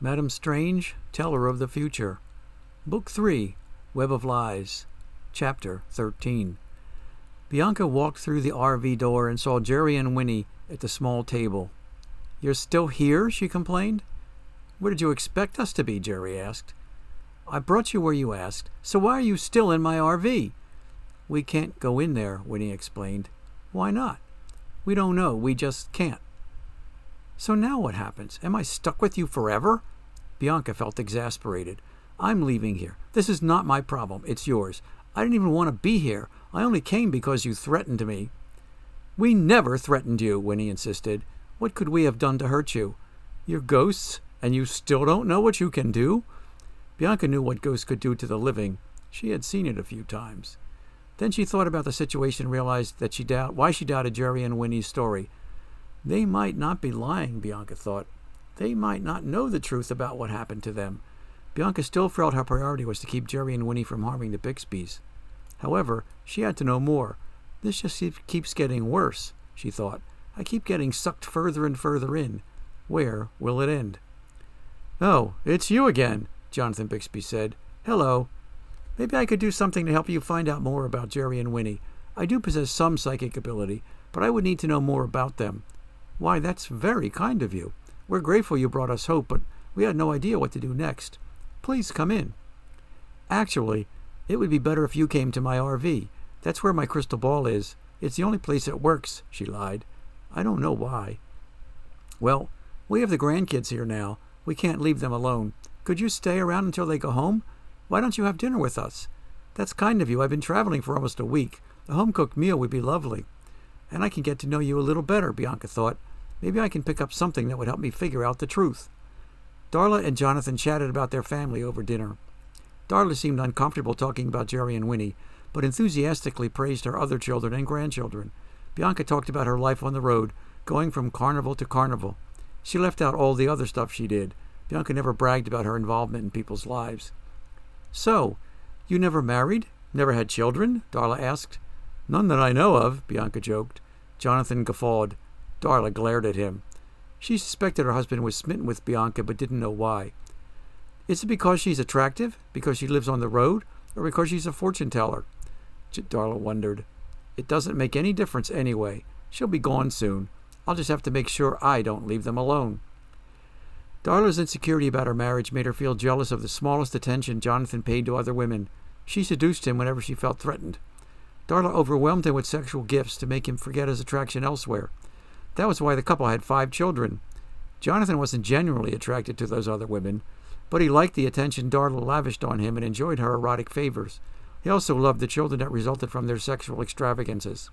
Madam Strange, Teller of the Future. Book 3, Web of Lies. Chapter 13. Bianca walked through the RV door and saw Jerry and Winnie at the small table. "You're still here?" she complained. "Where did you expect us to be?" Jerry asked. "I brought you where you asked, so why are you still in my RV?" "We can't go in there," Winnie explained. "Why not?" "We don't know. We just can't." "So now what happens? Am I stuck with you forever?" Bianca felt exasperated. "I'm leaving here. This is not my problem. It's yours. I didn't even want to be here. I only came because you threatened me." "We never threatened you," Winnie insisted. "What could we have done to hurt you? You're ghosts, and you still don't know what you can do?" Bianca knew what ghosts could do to the living. She had seen it a few times. Then she thought about the situation and realized that why she doubted Jerry and Winnie's story. They might not be lying, Bianca thought. They might not know the truth about what happened to them. Bianca still felt her priority was to keep Jerry and Winnie from harming the Bixbys. However, she had to know more. This just keeps getting worse, she thought. I keep getting sucked further and further in. Where will it end? "Oh, it's you again," Jonathan Bixby said. "Hello. Maybe I could do something to help you find out more about Jerry and Winnie. I do possess some psychic ability, but I would need to know more about them." "Why, that's very kind of you. We're grateful you brought us hope, but we had no idea what to do next. Please come in." "Actually, it would be better if you came to my RV. That's where my crystal ball is. It's the only place it works," she lied. "I don't know why." "Well, we have the grandkids here now. We can't leave them alone. Could you stay around until they go home? Why don't you have dinner with us?" "That's kind of you. I've been traveling for almost a week. A home-cooked meal would be lovely. And I can get to know you a little better," Bianca thought. "Maybe I can pick up something that would help me figure out the truth." Darla and Jonathan chatted about their family over dinner. Darla seemed uncomfortable talking about Jerry and Winnie, but enthusiastically praised her other children and grandchildren. Bianca talked about her life on the road, going from carnival to carnival. She left out all the other stuff she did. Bianca never bragged about her involvement in people's lives. "So, you never married? Never had children?" Darla asked. "None that I know of," Bianca joked. Jonathan guffawed. Darla glared at him. She suspected her husband was smitten with Bianca, but didn't know why. "Is it because she's attractive? Because she lives on the road? Or because she's a fortune teller?" Darla wondered. "It doesn't make any difference anyway. She'll be gone soon. I'll just have to make sure I don't leave them alone." Darla's insecurity about her marriage made her feel jealous of the smallest attention Jonathan paid to other women. She seduced him whenever she felt threatened. Darla overwhelmed him with sexual gifts to make him forget his attraction elsewhere. That was why the couple had 5 children. Jonathan wasn't genuinely attracted to those other women, but he liked the attention Darla lavished on him and enjoyed her erotic favors. He also loved the children that resulted from their sexual extravagances.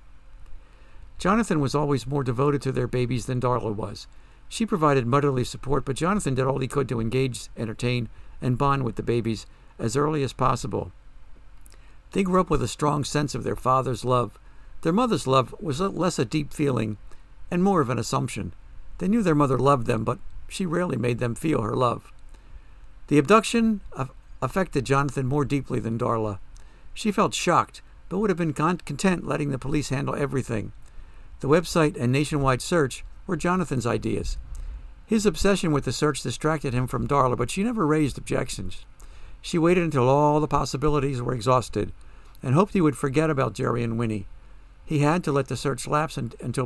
Jonathan was always more devoted to their babies than Darla was. She provided motherly support, but Jonathan did all he could to engage, entertain, and bond with the babies as early as possible. They grew up with a strong sense of their father's love. Their mother's love was less a deep feeling and more of an assumption. They knew their mother loved them, but she rarely made them feel her love. The abduction affected Jonathan more deeply than Darla. She felt shocked, but would have been content letting the police handle everything. The website and nationwide search were Jonathan's ideas. His obsession with the search distracted him from Darla, but she never raised objections. She waited until all the possibilities were exhausted and hoped he would forget about Jerry and Winnie. He had let the search lapse until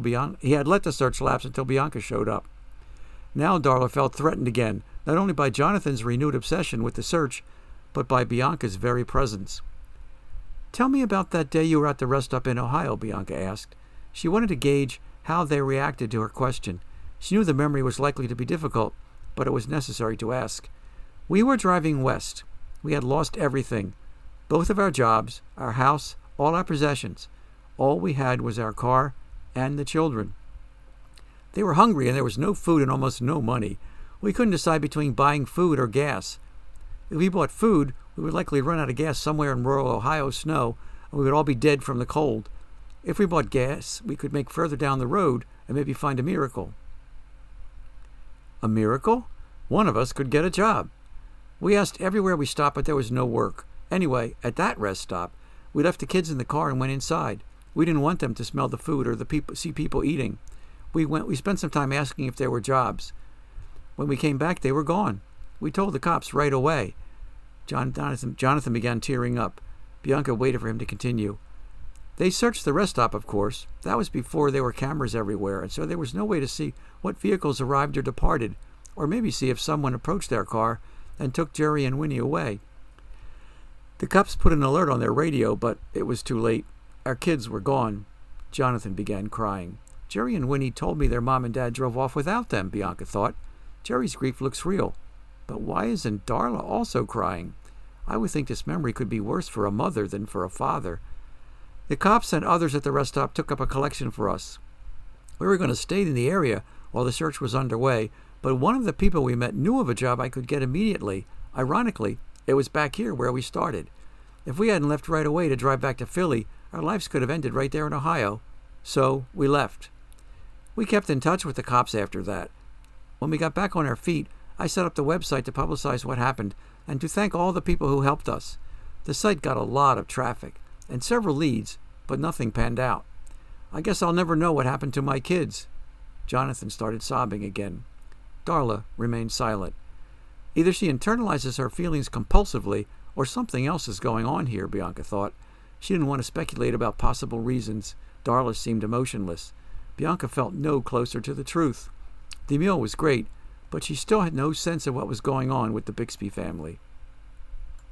Bianca showed up. Now Darla felt threatened again, not only by Jonathan's renewed obsession with the search, but by Bianca's very presence. "Tell me about that day you were at the rest stop in Ohio," Bianca asked. She wanted to gauge how they reacted to her question. She knew the memory was likely to be difficult, but it was necessary to ask. "We were driving west. We had lost everything. Both of our jobs, our house, all our possessions. All we had was our car and the children. They were hungry and there was no food and almost no money. We couldn't decide between buying food or gas. If we bought food, we would likely run out of gas somewhere in rural Ohio snow, and we would all be dead from the cold. If we bought gas, we could make further down the road and maybe find a miracle." "A miracle? One of us could get a job." "We asked everywhere we stopped, but there was no work. Anyway, at that rest stop, we left the kids in the car and went inside. We didn't want them to smell the food or see people eating. We spent some time asking if there were jobs. When we came back, they were gone. We told the cops right away. Jonathan began tearing up. Bianca waited for him to continue. They searched the rest stop, of course. That was before there were cameras everywhere, and so there was no way to see what vehicles arrived or departed, or maybe see if someone approached their car and took Jerry and Winnie away. The cops put an alert on their radio, but it was too late. Our kids were gone. Jonathan began crying. Jerry and Winnie told me their mom and dad drove off without them, Bianca thought. Jerry's grief looks real. But why isn't Darla also crying? I would think this memory could be worse for a mother than for a father. The cops and others at the rest stop took up a collection for us. We were going to stay in the area while the search was underway, but one of the people we met knew of a job I could get immediately. Ironically, it was back here where we started. If we hadn't left right away to drive back to Philly, our lives could have ended right there in Ohio. So we left. We kept in touch with the cops after that. When we got back on our feet, I set up the website to publicize what happened and to thank all the people who helped us. The site got a lot of traffic and several leads, but nothing panned out. I guess I'll never know what happened to my kids. Jonathan started sobbing again. Darla remained silent. Either she internalizes her feelings compulsively or something else is going on here, Bianca thought. She didn't want to speculate about possible reasons. Darla seemed emotionless. Bianca felt no closer to the truth. The meal was great, but she still had no sense of what was going on with the Bixby family.